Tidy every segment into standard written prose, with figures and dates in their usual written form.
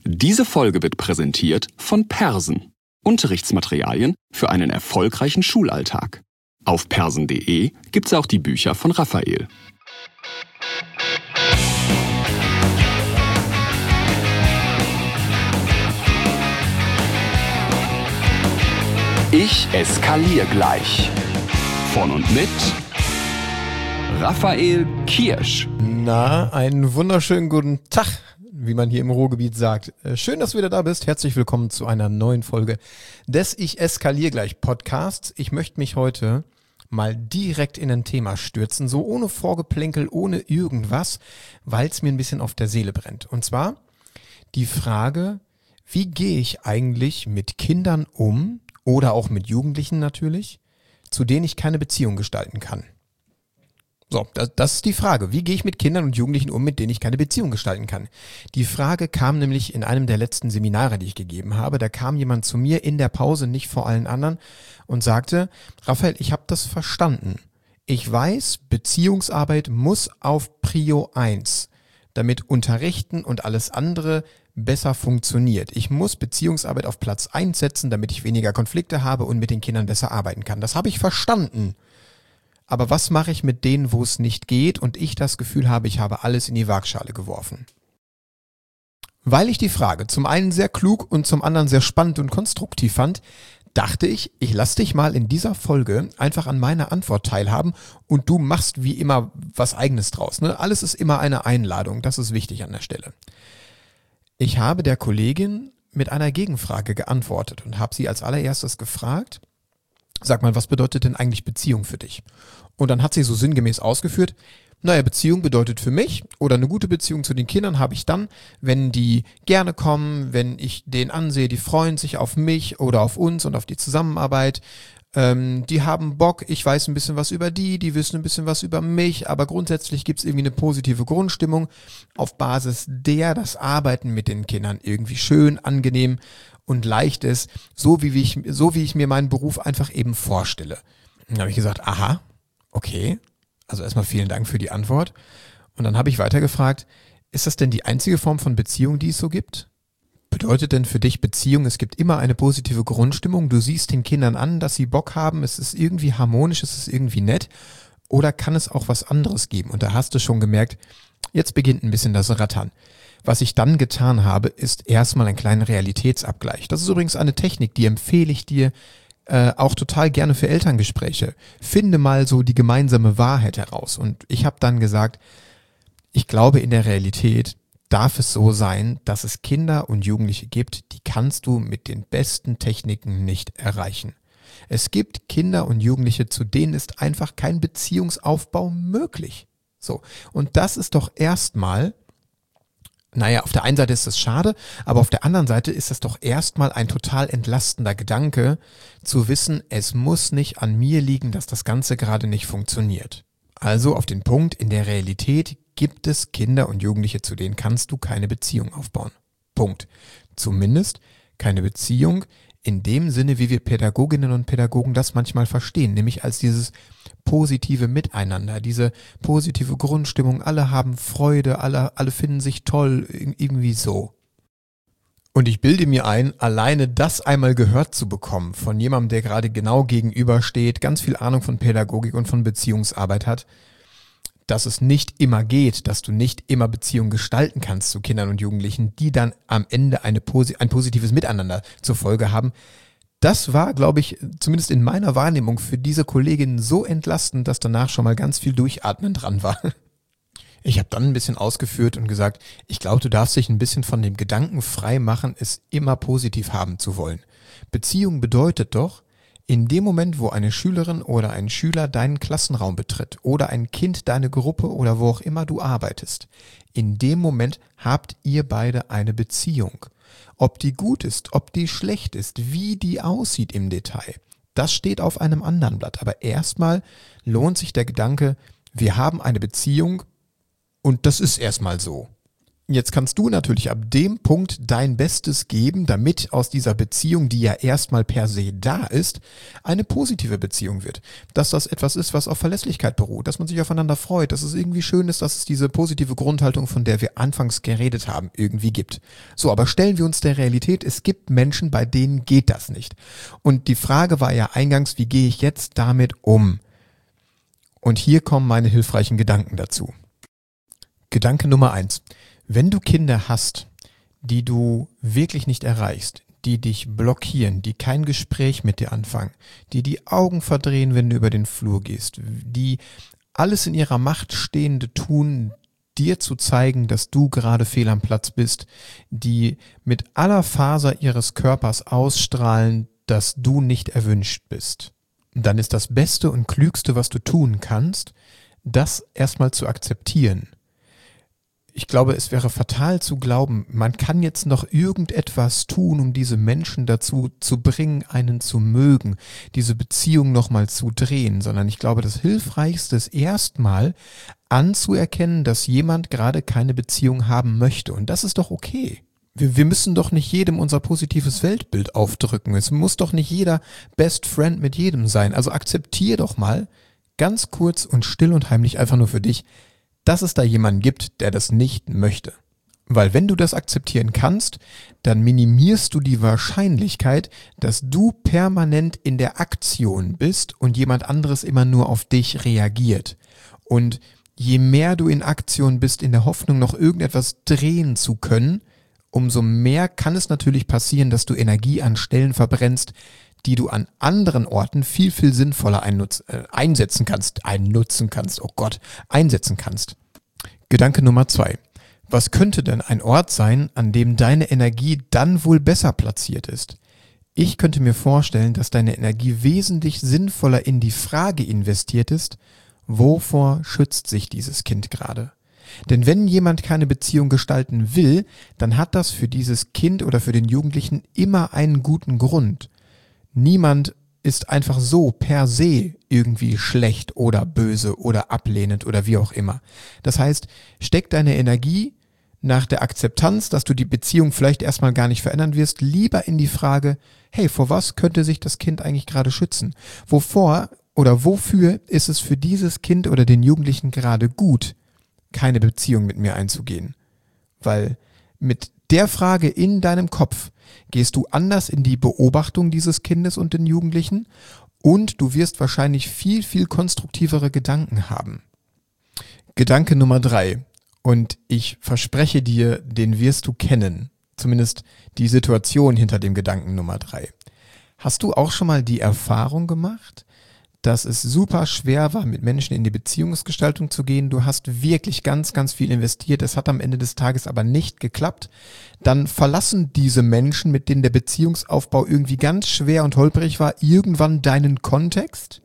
Diese Folge wird präsentiert von Persen. Unterrichtsmaterialien für einen erfolgreichen Schulalltag. Auf persen.de gibt's auch die Bücher von Raphael. Ich eskaliere gleich. Von und mit Raphael Kirsch. Na, einen wunderschönen guten Tag, wie man hier im Ruhrgebiet sagt. Schön, dass du wieder da bist. Herzlich willkommen zu einer neuen Folge des Ich eskaliere gleich Podcasts. Ich möchte mich heute mal direkt in ein Thema stürzen, so ohne Vorgeplänkel, ohne irgendwas, weil es mir ein bisschen auf der Seele brennt. Und zwar die Frage, wie gehe ich eigentlich mit Kindern um oder auch mit Jugendlichen natürlich, zu denen ich keine Beziehung gestalten kann? So, das ist die Frage. Wie gehe ich mit Kindern und Jugendlichen um, mit denen ich keine Beziehung gestalten kann? Die Frage kam nämlich in einem der letzten Seminare, die ich gegeben habe. Da kam jemand zu mir in der Pause, nicht vor allen anderen, und sagte, Raphael, ich habe das verstanden. Ich weiß, Beziehungsarbeit muss auf Prio 1, damit Unterrichten und alles andere besser funktioniert. Ich muss Beziehungsarbeit auf Platz 1 setzen, damit ich weniger Konflikte habe und mit den Kindern besser arbeiten kann. Das habe ich verstanden. Aber was mache ich mit denen, wo es nicht geht und ich das Gefühl habe, ich habe alles in die Waagschale geworfen? Weil ich die Frage zum einen sehr klug und zum anderen sehr spannend und konstruktiv fand, dachte ich, ich lasse dich mal in dieser Folge einfach an meiner Antwort teilhaben und du machst wie immer was Eigenes draus. Ne? Alles ist immer eine Einladung, das ist wichtig an der Stelle. Ich habe der Kollegin mit einer Gegenfrage geantwortet und habe sie als allererstes gefragt, sag mal, was bedeutet denn eigentlich Beziehung für dich? Und dann hat sie so sinngemäß ausgeführt, naja, Beziehung bedeutet für mich oder eine gute Beziehung zu den Kindern habe ich dann, wenn die gerne kommen, wenn ich denen ansehe, die freuen sich auf mich oder auf uns und auf die Zusammenarbeit. Die haben Bock, ich weiß ein bisschen was über die wissen ein bisschen was über mich, aber grundsätzlich gibt es irgendwie eine positive Grundstimmung, auf Basis der das Arbeiten mit den Kindern irgendwie schön, angenehm und leicht ist, so wie ich mir meinen Beruf einfach eben vorstelle. Dann habe ich gesagt, aha, okay, also erstmal vielen Dank für die Antwort. Und dann habe ich weitergefragt, ist das denn die einzige Form von Beziehung, die es so gibt? Bedeutet denn für dich Beziehung, es gibt immer eine positive Grundstimmung, du siehst den Kindern an, dass sie Bock haben, es ist irgendwie harmonisch, es ist irgendwie nett, oder kann es auch was anderes geben? Und da hast du schon gemerkt, jetzt beginnt ein bisschen das Rattern. Was ich dann getan habe, ist erstmal einen kleinen Realitätsabgleich. Das ist übrigens eine Technik, die empfehle ich dir auch total gerne für Elterngespräche. Finde mal so die gemeinsame Wahrheit heraus. Und ich habe dann gesagt, ich glaube, in der Realität darf es so sein, dass es Kinder und Jugendliche gibt, die kannst du mit den besten Techniken nicht erreichen. Es gibt Kinder und Jugendliche, zu denen ist einfach kein Beziehungsaufbau möglich. So. Und das ist doch erstmal, naja, auf der einen Seite ist das schade, aber auf der anderen Seite ist das doch erstmal ein total entlastender Gedanke, zu wissen, es muss nicht an mir liegen, dass das Ganze gerade nicht funktioniert. Also auf den Punkt, in der Realität gibt es Kinder und Jugendliche, zu denen kannst du keine Beziehung aufbauen. Punkt. Zumindest keine Beziehung in dem Sinne, wie wir Pädagoginnen und Pädagogen das manchmal verstehen, nämlich als dieses positive Miteinander, diese positive Grundstimmung, alle haben Freude, alle finden sich toll, irgendwie so. Und ich bilde mir ein, alleine das einmal gehört zu bekommen von jemandem, der gerade genau gegenübersteht, ganz viel Ahnung von Pädagogik und von Beziehungsarbeit hat, dass es nicht immer geht, dass du nicht immer Beziehungen gestalten kannst zu Kindern und Jugendlichen, die dann am Ende ein positives Miteinander zur Folge haben. Das war, glaube ich, zumindest in meiner Wahrnehmung für diese Kollegin so entlastend, dass danach schon mal ganz viel Durchatmen dran war. Ich habe dann ein bisschen ausgeführt und gesagt, ich glaube, du darfst dich ein bisschen von dem Gedanken frei machen, es immer positiv haben zu wollen. Beziehung bedeutet doch, in dem Moment, wo eine Schülerin oder ein Schüler deinen Klassenraum betritt oder ein Kind deine Gruppe oder wo auch immer du arbeitest, in dem Moment habt ihr beide eine Beziehung. Ob die gut ist, ob die schlecht ist, wie die aussieht im Detail, das steht auf einem anderen Blatt. Aber erstmal lohnt sich der Gedanke, wir haben eine Beziehung und das ist erstmal so. Jetzt kannst du natürlich ab dem Punkt dein Bestes geben, damit aus dieser Beziehung, die ja erstmal per se da ist, eine positive Beziehung wird. Dass das etwas ist, was auf Verlässlichkeit beruht, dass man sich aufeinander freut, dass es irgendwie schön ist, dass es diese positive Grundhaltung, von der wir anfangs geredet haben, irgendwie gibt. So, aber stellen wir uns der Realität, es gibt Menschen, bei denen geht das nicht. Und die Frage war ja eingangs, wie gehe ich jetzt damit um? Und hier kommen meine hilfreichen Gedanken dazu. Gedanke Nummer 1. Wenn du Kinder hast, die du wirklich nicht erreichst, die dich blockieren, die kein Gespräch mit dir anfangen, die Augen verdrehen, wenn du über den Flur gehst, die alles in ihrer Macht Stehende tun, dir zu zeigen, dass du gerade fehl am Platz bist, die mit aller Faser ihres Körpers ausstrahlen, dass du nicht erwünscht bist, dann ist das Beste und Klügste, was du tun kannst, das erstmal zu akzeptieren. Ich glaube, es wäre fatal zu glauben, man kann jetzt noch irgendetwas tun, um diese Menschen dazu zu bringen, einen zu mögen, diese Beziehung nochmal zu drehen, sondern ich glaube, das Hilfreichste ist erstmal anzuerkennen, dass jemand gerade keine Beziehung haben möchte. Und das ist doch okay. Wir müssen doch nicht jedem unser positives Weltbild aufdrücken. Es muss doch nicht jeder Best Friend mit jedem sein. Also akzeptier doch mal ganz kurz und still und heimlich einfach nur für dich, dass es da jemanden gibt, der das nicht möchte. Weil wenn du das akzeptieren kannst, dann minimierst du die Wahrscheinlichkeit, dass du permanent in der Aktion bist und jemand anderes immer nur auf dich reagiert. Und je mehr du in Aktion bist, in der Hoffnung, noch irgendetwas drehen zu können, umso mehr kann es natürlich passieren, dass du Energie an Stellen verbrennst, die du an anderen Orten viel, viel sinnvoller einsetzen kannst. Gedanke Nummer 2. Was könnte denn ein Ort sein, an dem deine Energie dann wohl besser platziert ist? Ich könnte mir vorstellen, dass deine Energie wesentlich sinnvoller in die Frage investiert ist, wovor schützt sich dieses Kind gerade? Denn wenn jemand keine Beziehung gestalten will, dann hat das für dieses Kind oder für den Jugendlichen immer einen guten Grund. Niemand ist einfach so per se irgendwie schlecht oder böse oder ablehnend oder wie auch immer. Das heißt, steck deine Energie nach der Akzeptanz, dass du die Beziehung vielleicht erstmal gar nicht verändern wirst, lieber in die Frage, hey, vor was könnte sich das Kind eigentlich gerade schützen? Wovor oder wofür ist es für dieses Kind oder den Jugendlichen gerade gut, keine Beziehung mit mir einzugehen? Weil mit der Frage in deinem Kopf gehst du anders in die Beobachtung dieses Kindes und den Jugendlichen und du wirst wahrscheinlich viel, viel konstruktivere Gedanken haben. Gedanke Nummer 3. Und ich verspreche dir, den wirst du kennen. Zumindest die Situation hinter dem Gedanken Nummer 3. Hast du auch schon mal die Erfahrung gemacht, dass es super schwer war, mit Menschen in die Beziehungsgestaltung zu gehen? Du hast wirklich ganz, ganz viel investiert. Es hat am Ende des Tages aber nicht geklappt. Dann verlassen diese Menschen, mit denen der Beziehungsaufbau irgendwie ganz schwer und holprig war, irgendwann deinen Kontext.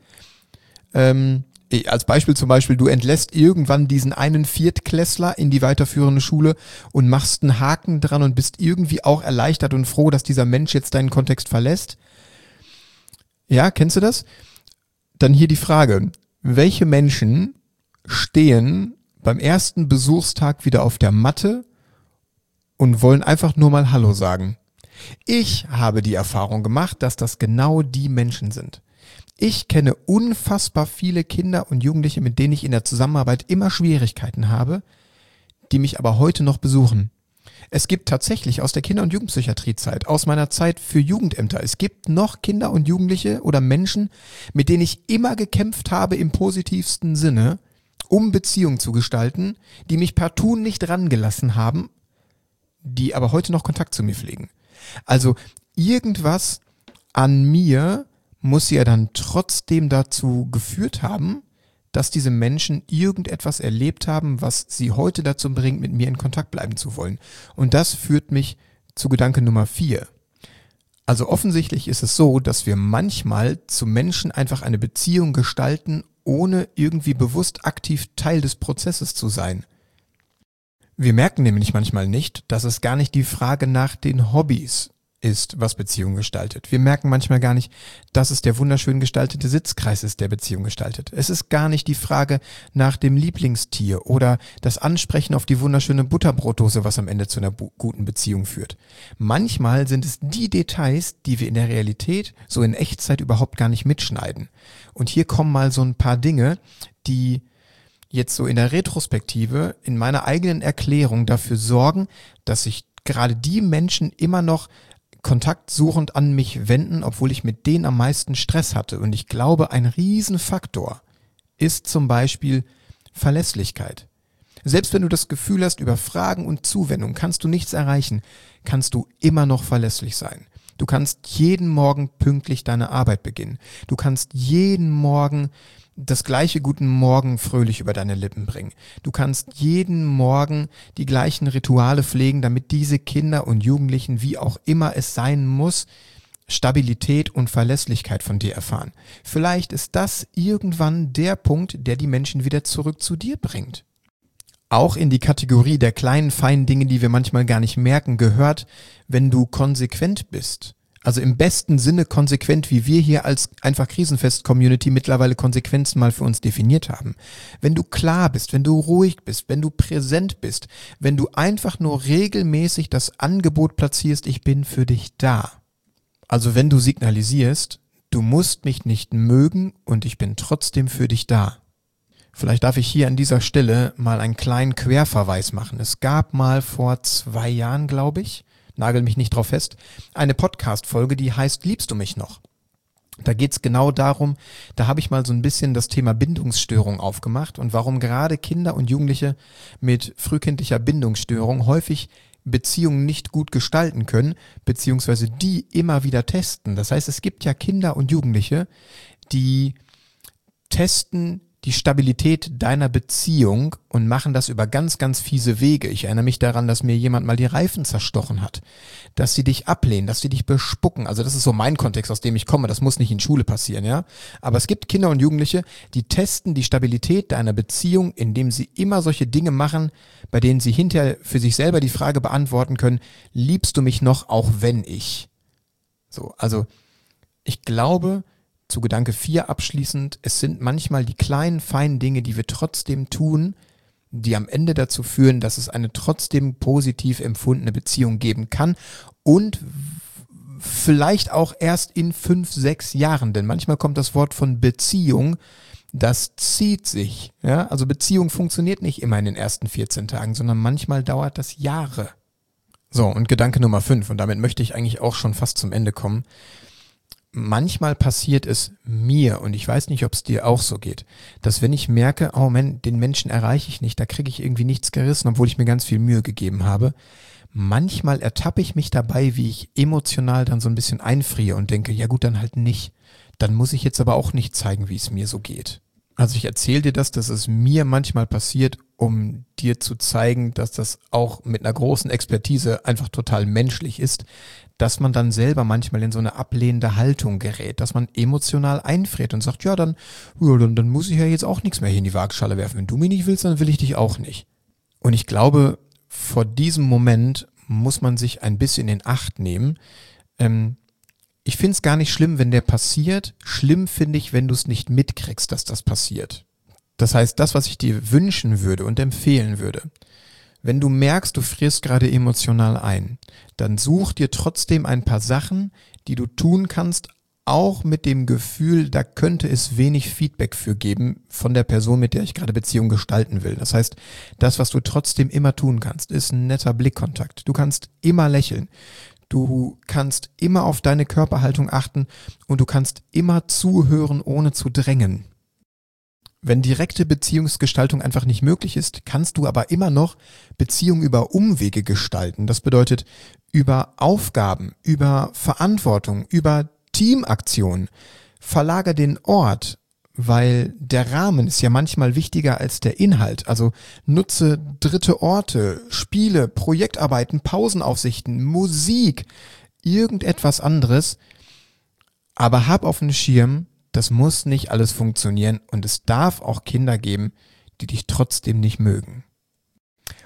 Als Beispiel zum Beispiel, du entlässt irgendwann diesen einen Viertklässler in die weiterführende Schule und machst einen Haken dran und bist irgendwie auch erleichtert und froh, dass dieser Mensch jetzt deinen Kontext verlässt. Ja, kennst du das? Dann hier die Frage, welche Menschen stehen beim ersten Besuchstag wieder auf der Matte und wollen einfach nur mal Hallo sagen? Ich habe die Erfahrung gemacht, dass das genau die Menschen sind. Ich kenne unfassbar viele Kinder und Jugendliche, mit denen ich in der Zusammenarbeit immer Schwierigkeiten habe, die mich aber heute noch besuchen. Es gibt tatsächlich aus der Kinder- und Jugendpsychiatriezeit, aus meiner Zeit für Jugendämter, es gibt noch Kinder und Jugendliche oder Menschen, mit denen ich immer gekämpft habe im positivsten Sinne, um Beziehungen zu gestalten, die mich partout nicht rangelassen haben, die aber heute noch Kontakt zu mir pflegen. Also irgendwas an mir muss ja dann trotzdem dazu geführt haben, dass diese Menschen irgendetwas erlebt haben, was sie heute dazu bringt, mit mir in Kontakt bleiben zu wollen. Und das führt mich zu Gedanke Nummer 4. Also offensichtlich ist es so, dass wir manchmal zu Menschen einfach eine Beziehung gestalten, ohne irgendwie bewusst aktiv Teil des Prozesses zu sein. Wir merken nämlich manchmal nicht, dass es gar nicht die Frage nach den Hobbys ist, was Beziehung gestaltet. Wir merken manchmal gar nicht, dass es der wunderschön gestaltete Sitzkreis ist, der Beziehung gestaltet. Es ist gar nicht die Frage nach dem Lieblingstier oder das Ansprechen auf die wunderschöne Butterbrotdose, was am Ende zu einer guten Beziehung führt. Manchmal sind es die Details, die wir in der Realität so in Echtzeit überhaupt gar nicht mitschneiden. Und hier kommen mal so ein paar Dinge, die jetzt so in der Retrospektive, in meiner eigenen Erklärung dafür sorgen, dass sich gerade die Menschen immer noch kontaktsuchend an mich wenden, obwohl ich mit denen am meisten Stress hatte. Und ich glaube, ein Riesenfaktor ist zum Beispiel Verlässlichkeit. Selbst wenn du das Gefühl hast, über Fragen und Zuwendung kannst du nichts erreichen, kannst du immer noch verlässlich sein. Du kannst jeden Morgen pünktlich deine Arbeit beginnen. Du kannst jeden Morgen das gleiche Guten Morgen fröhlich über deine Lippen bringen. Du kannst jeden Morgen die gleichen Rituale pflegen, damit diese Kinder und Jugendlichen, wie auch immer es sein muss, Stabilität und Verlässlichkeit von dir erfahren. Vielleicht ist das irgendwann der Punkt, der die Menschen wieder zurück zu dir bringt. Auch in die Kategorie der kleinen, feinen Dinge, die wir manchmal gar nicht merken, gehört, wenn du konsequent bist. Also im besten Sinne konsequent, wie wir hier als einfach Krisenfest-Community mittlerweile Konsequenzen mal für uns definiert haben. Wenn du klar bist, wenn du ruhig bist, wenn du präsent bist, wenn du einfach nur regelmäßig das Angebot platzierst, ich bin für dich da. Also wenn du signalisierst, du musst mich nicht mögen und ich bin trotzdem für dich da. Vielleicht darf ich hier an dieser Stelle mal einen kleinen Querverweis machen. Es gab mal vor 2 Jahren, glaube ich, nagel mich nicht drauf fest, eine Podcast-Folge, die heißt Liebst du mich noch? Da geht's genau darum, da habe ich mal so ein bisschen das Thema Bindungsstörung aufgemacht und warum gerade Kinder und Jugendliche mit frühkindlicher Bindungsstörung häufig Beziehungen nicht gut gestalten können, beziehungsweise die immer wieder testen. Das heißt, es gibt ja Kinder und Jugendliche, die testen die Stabilität deiner Beziehung und machen das über ganz, ganz fiese Wege. Ich erinnere mich daran, dass mir jemand mal die Reifen zerstochen hat, dass sie dich ablehnen, dass sie dich bespucken. Also das ist so mein Kontext, aus dem ich komme. Das muss nicht in Schule passieren, ja. Aber es gibt Kinder und Jugendliche, die testen die Stabilität deiner Beziehung, indem sie immer solche Dinge machen, bei denen sie hinterher für sich selber die Frage beantworten können, liebst du mich noch, auch wenn ich? So, also ich glaube, zu Gedanke 4 abschließend, es sind manchmal die kleinen, feinen Dinge, die wir trotzdem tun, die am Ende dazu führen, dass es eine trotzdem positiv empfundene Beziehung geben kann und vielleicht auch erst in 5, 6 Jahren, denn manchmal kommt das Wort von Beziehung, das zieht sich. Ja? Also Beziehung funktioniert nicht immer in den ersten 14 Tagen, sondern manchmal dauert das Jahre. So, und Gedanke Nummer 5, und damit möchte ich eigentlich auch schon fast zum Ende kommen. Manchmal passiert es mir, und ich weiß nicht, ob es dir auch so geht, dass wenn ich merke, oh Mann, den Menschen erreiche ich nicht, da kriege ich irgendwie nichts gerissen, obwohl ich mir ganz viel Mühe gegeben habe. Manchmal ertappe ich mich dabei, wie ich emotional dann so ein bisschen einfriere und denke, ja gut, dann halt nicht. Dann muss ich jetzt aber auch nicht zeigen, wie es mir so geht. Also ich erzähle dir das, dass es mir manchmal passiert, um dir zu zeigen, dass das auch mit einer großen Expertise einfach total menschlich ist, dass man dann selber manchmal in so eine ablehnende Haltung gerät, dass man emotional einfriert und sagt, ja, dann muss ich ja jetzt auch nichts mehr hier in die Waagschale werfen. Wenn du mich nicht willst, dann will ich dich auch nicht. Und ich glaube, vor diesem Moment muss man sich ein bisschen in Acht nehmen. Ich finde es gar nicht schlimm, wenn der passiert. Schlimm finde ich, wenn du es nicht mitkriegst, dass das passiert. Das heißt, das, was ich dir wünschen würde und empfehlen würde, wenn du merkst, du frierst gerade emotional ein, dann such dir trotzdem ein paar Sachen, die du tun kannst, auch mit dem Gefühl, da könnte es wenig Feedback für geben von der Person, mit der ich gerade Beziehung gestalten will. Das heißt, das, was du trotzdem immer tun kannst, ist ein netter Blickkontakt. Du kannst immer lächeln. Du kannst immer auf deine Körperhaltung achten und du kannst immer zuhören, ohne zu drängen. Wenn direkte Beziehungsgestaltung einfach nicht möglich ist, kannst du aber immer noch Beziehungen über Umwege gestalten. Das bedeutet über Aufgaben, über Verantwortung, über Teamaktionen. Verlagere den Ort, weil der Rahmen ist ja manchmal wichtiger als der Inhalt. Also nutze dritte Orte, Spiele, Projektarbeiten, Pausenaufsichten, Musik, irgendetwas anderes. Aber hab auf dem Schirm, das muss nicht alles funktionieren und es darf auch Kinder geben, die dich trotzdem nicht mögen.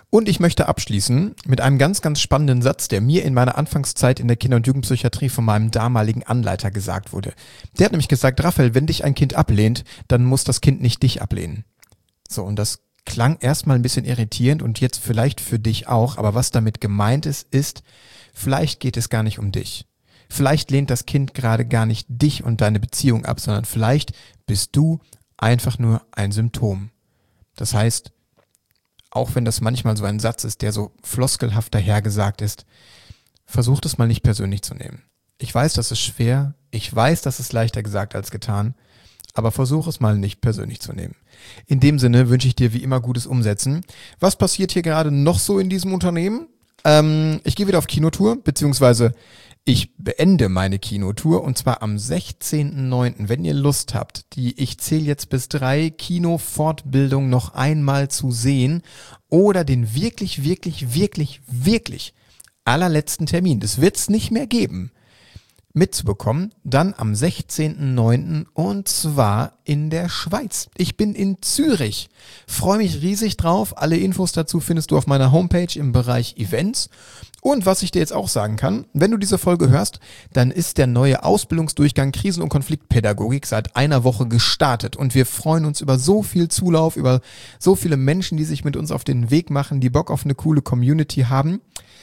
Und ich möchte abschließen mit einem ganz, ganz spannenden Satz, der mir in meiner Anfangszeit in der Kinder- und Jugendpsychiatrie von meinem damaligen Anleiter gesagt wurde. Der hat nämlich gesagt, Raphael, wenn dich ein Kind ablehnt, dann muss das Kind nicht dich ablehnen. So, und das klang erstmal ein bisschen irritierend und jetzt vielleicht für dich auch, aber was damit gemeint ist, vielleicht geht es gar nicht um dich. Vielleicht lehnt das Kind gerade gar nicht dich und deine Beziehung ab, sondern vielleicht bist du einfach nur ein Symptom. Das heißt, auch wenn das manchmal so ein Satz ist, der so floskelhaft dahergesagt ist, versucht es mal nicht persönlich zu nehmen. Ich weiß, das ist schwer, ich weiß, das ist leichter gesagt als getan, aber versuch es mal nicht persönlich zu nehmen. In dem Sinne wünsche ich dir wie immer gutes Umsetzen. Was passiert hier gerade noch so in diesem Unternehmen? Ich gehe wieder auf Kinotour, beziehungsweise ich beende meine Kinotour und zwar am 16.09. Wenn ihr Lust habt, ich zähle jetzt bis 3 Kino-Fortbildungen noch einmal zu sehen oder den wirklich allerletzten Termin, das wird es nicht mehr geben, mitzubekommen, dann am 16.09. und zwar in der Schweiz. Ich bin in Zürich. Freue mich riesig drauf. Alle Infos dazu findest du auf meiner Homepage im Bereich Events. Und was ich dir jetzt auch sagen kann, wenn du diese Folge hörst, dann ist der neue Ausbildungsdurchgang Krisen- und Konfliktpädagogik seit einer Woche gestartet. Und wir freuen uns über so viel Zulauf, über so viele Menschen, die sich mit uns auf den Weg machen, die Bock auf eine coole Community haben,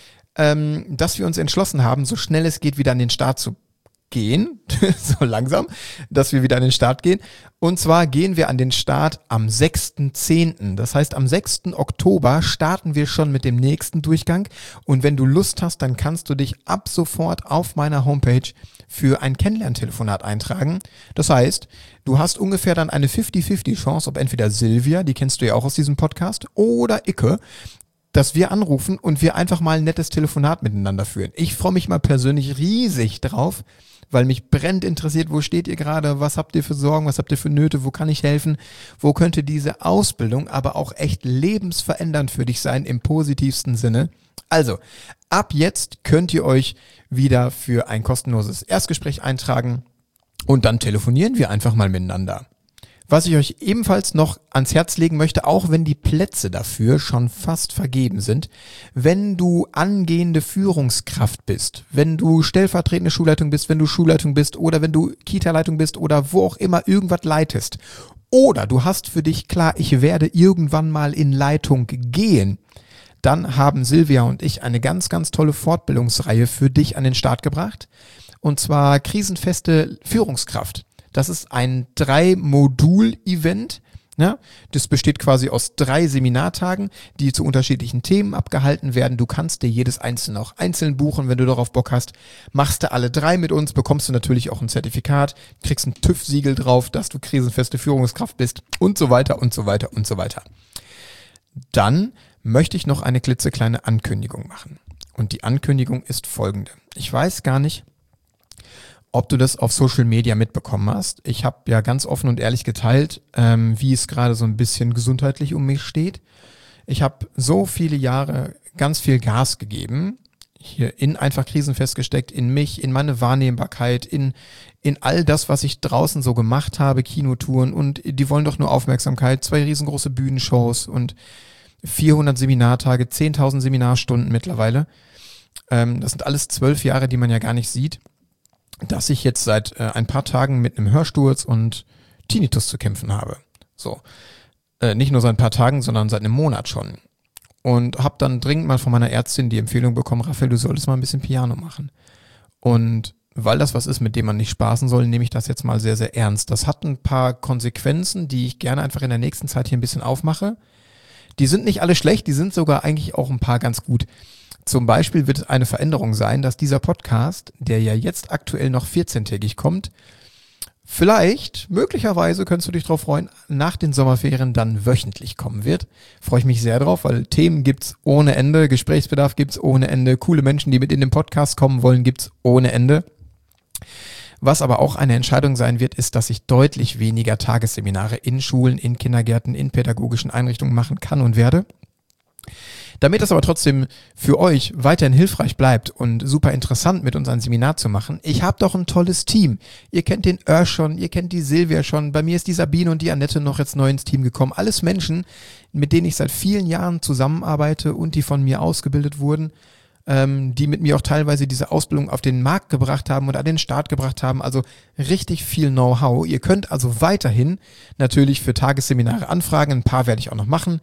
dass wir uns entschlossen haben, so schnell es geht, wieder an den Start zu gehen, so langsam, dass wir wieder an den Start gehen. Und zwar gehen wir an den Start am 6.10. Das heißt, am 6. Oktober starten wir schon mit dem nächsten Durchgang. Und wenn du Lust hast, dann kannst du dich ab sofort auf meiner Homepage für ein Kennenlerntelefonat eintragen. Das heißt, du hast ungefähr dann eine 50-50 Chance, ob entweder Silvia, die kennst du ja auch aus diesem Podcast, oder Icke, dass wir anrufen und wir einfach mal ein nettes Telefonat miteinander führen. Ich freue mich mal persönlich riesig drauf, weil mich brennend interessiert, wo steht ihr gerade, was habt ihr für Sorgen, was habt ihr für Nöte, wo kann ich helfen, wo könnte diese Ausbildung aber auch echt lebensverändernd für dich sein im positivsten Sinne. Also, ab jetzt könnt ihr euch wieder für ein kostenloses Erstgespräch eintragen und dann telefonieren wir einfach mal miteinander. Was ich euch ebenfalls noch ans Herz legen möchte, auch wenn die Plätze dafür schon fast vergeben sind, wenn du angehende Führungskraft bist, wenn du stellvertretende Schulleitung bist, wenn du Schulleitung bist oder wenn du Kita-Leitung bist oder wo auch immer irgendwas leitest oder du hast für dich klar, ich werde irgendwann mal in Leitung gehen, dann haben Silvia und ich eine ganz, ganz tolle Fortbildungsreihe für dich an den Start gebracht und zwar krisenfeste Führungskraft. Das ist ein 3-Modul-Event. Ja, das besteht quasi aus 3 Seminartagen, die zu unterschiedlichen Themen abgehalten werden. Du kannst dir jedes einzelne auch einzeln buchen, wenn du darauf Bock hast. Machst du alle 3 mit uns, bekommst du natürlich auch ein Zertifikat, kriegst ein TÜV-Siegel drauf, dass du krisenfeste Führungskraft bist und so weiter und so weiter und so weiter. Dann möchte ich noch eine klitzekleine Ankündigung machen. Und die Ankündigung ist folgende. Ich weiß gar nicht, ob du das auf Social Media mitbekommen hast. Ich habe ja ganz offen und ehrlich geteilt, wie es gerade so ein bisschen gesundheitlich um mich steht. Ich habe so viele Jahre ganz viel Gas gegeben, hier in einfach krisenfest gesteckt, in mich, in meine Wahrnehmbarkeit, in all das, was ich draußen so gemacht habe, Kinotouren und die wollen doch nur Aufmerksamkeit, 2 riesengroße Bühnenshows und 400 Seminartage, 10.000 Seminarstunden mittlerweile. Das sind alles 12 Jahre, die man ja gar nicht sieht. Dass ich jetzt seit ein paar Tagen mit einem Hörsturz und Tinnitus zu kämpfen habe. So, nicht nur seit ein paar Tagen, sondern seit einem Monat schon. Und habe dann dringend mal von meiner Ärztin die Empfehlung bekommen, Raphael, du solltest mal ein bisschen Piano machen. Und weil das was ist, mit dem man nicht spaßen soll, nehme ich das jetzt mal sehr, sehr ernst. Das hat ein paar Konsequenzen, die ich gerne einfach in der nächsten Zeit hier ein bisschen aufmache. Die sind nicht alle schlecht, die sind sogar eigentlich auch ein paar ganz gut. Zum Beispiel wird es eine Veränderung sein, dass dieser Podcast, der ja jetzt aktuell noch 14-tägig kommt, vielleicht, möglicherweise, könntest du dich drauf freuen, nach den Sommerferien dann wöchentlich kommen wird. Freue ich mich sehr drauf, weil Themen gibt's ohne Ende, Gesprächsbedarf gibt's ohne Ende, coole Menschen, die mit in den Podcast kommen wollen, gibt's ohne Ende. Was aber auch eine Entscheidung sein wird, ist, dass ich deutlich weniger Tagesseminare in Schulen, in Kindergärten, in pädagogischen Einrichtungen machen kann und werde. Damit das aber trotzdem für euch weiterhin hilfreich bleibt und super interessant mit uns ein Seminar zu machen, ich habe doch ein tolles Team. Ihr kennt den schon, ihr kennt die Silvia schon, bei mir ist die Sabine und die Annette noch jetzt neu ins Team gekommen. Alles Menschen, mit denen ich seit vielen Jahren zusammenarbeite und die von mir ausgebildet wurden, die mit mir auch teilweise diese Ausbildung auf den Markt gebracht haben und an den Start gebracht haben. Also richtig viel Know-how. Ihr könnt also weiterhin natürlich für Tagesseminare anfragen. Ein paar werde ich auch noch machen.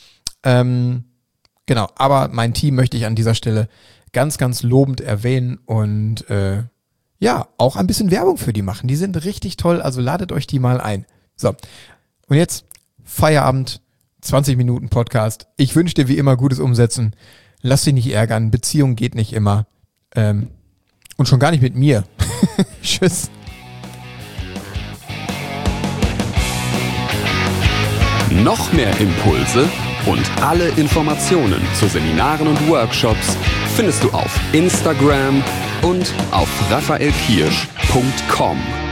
Genau, aber mein Team möchte ich an dieser Stelle ganz, ganz lobend erwähnen und auch ein bisschen Werbung für die machen. Die sind richtig toll, also ladet euch die mal ein. So, und jetzt Feierabend, 20 Minuten Podcast. Ich wünsche dir wie immer gutes Umsetzen. Lass dich nicht ärgern, Beziehung geht nicht immer. Und schon gar nicht mit mir. Tschüss. Noch mehr Impulse und alle Informationen zu Seminaren und Workshops findest du auf Instagram und auf raphaelkirsch.com.